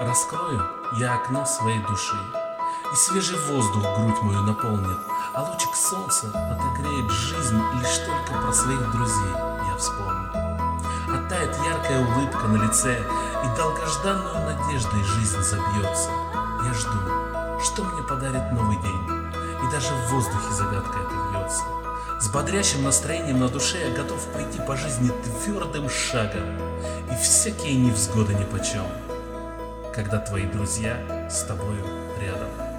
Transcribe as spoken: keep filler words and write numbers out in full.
Раскрою я окно своей души, и свежий воздух грудь мою наполнит, а лучик солнца отогреет жизнь, лишь только про своих друзей я вспомню. Оттает яркая улыбка на лице, и долгожданную надеждой жизнь забьется. Я жду, что мне подарит новый день, и даже в воздухе загадка эта вьется. С бодрящим настроением на душе я готов пойти по жизни твердым шагом, и всякие невзгоды нипочем, когда твои друзья с тобою рядом.